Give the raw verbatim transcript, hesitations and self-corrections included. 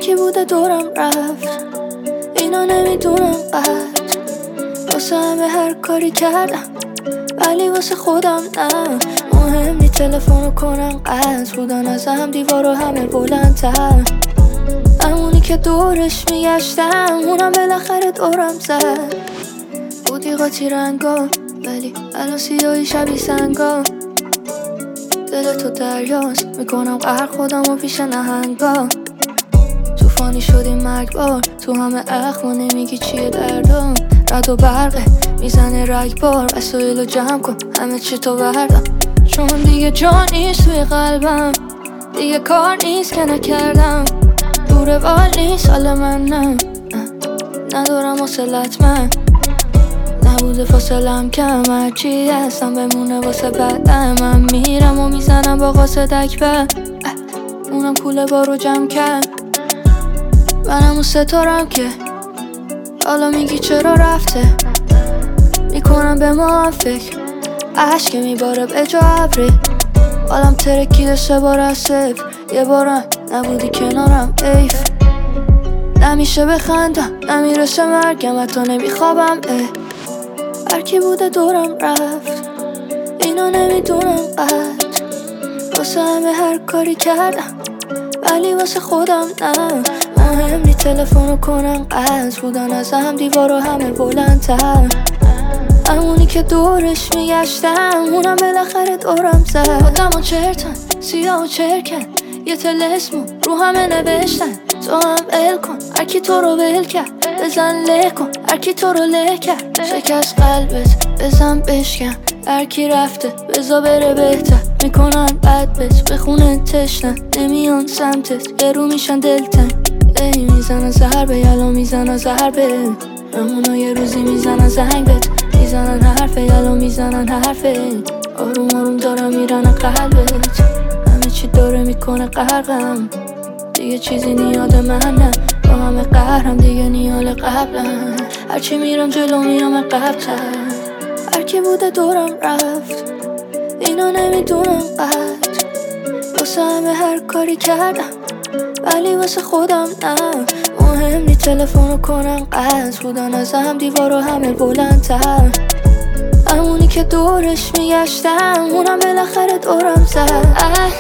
هرکی بوده دورم رفت، اینا نمیدونم قد واسه همه هر کاری کردم ولی واسه خودم نه. مهم نی تلفنو کنم قطع بودن ازم دیوارو همه بلندتر. همونی که دورش میگشتم اونم بالاخره دورم زد. بودی قاطی رنگا ولی الان سیاهی شبیه سنگا. دل تو دریاست میکنم قهر خودمو پیش نهنگا. توفانی شدی مرگبار تو همه اخما نمیگی چیه دردم. رد و برقه میزنه رگبار وسایلو جمع کن همه چی تو بردم. چون دیگه جا نیست توی قلبم، دیگه کار نیست که نکردم. دوره بال نیست حال من نه، ندارم حوصلت من. نبوده فاصلم کم هرچی هستم بمونه واسه بعدم. من میرم و میزنم با قاصدک به اونم کوله بارو جمع کرد. منم اون ستارم که حالا میگی چرا رفته. میکنم به ما فکر عشق میباره به جا ابری. حالم ترکیده سه بار از صفر، یه بارم نبودی کنارم ایف. نمیشه بخندم نمیرسه مرگم حتی نمیخوابم اه. هرکی بوده دورم رفت، اینا نمیدونم قد واسه همه هر کاری کردم ولی واسه خودم نه. مهم نی تلفنو کنم قطع بودن ازم دیوارو همه بلندتر. همونی که دورش میگشتم اونم بالاخره دورم زد. آدم و چرتن سیاه و چرکن یه تلسمو رو همه نوشتن. تو هم ال کن هرکی تو رو ول کرد، بزن له کن هرکی تو رو له کرد. شکست قلبت بزن بشکن هرکی رفته بزا بره بهتر. میکنن بد بت بخونه تشنن نمیان سمتت یه رو میشن دلتن. ای میزنن ضربه یلا میزنن ضربه همونا یه روزی میزنن زنگ بت. میزنن حرفه یلا میزنن حرفه آروم آروم دارم میرن قلبت. همه چی داره میکنه غرقم دیگه چیزی نیاد من نه. با همه قهرم دیگه نیال قبلم هرچی میرم جلو میام قبلتر. هرکی بوده دورم رفت اینا نمیدونم قد واسه همه هر کاری کردم ولی واسه خودم نه. مهم نی تلفنو کنم قطع بودن ازم دیوارو همه بلندتر. همونی که دورش میگشتم اونم بالاخره دورم زد.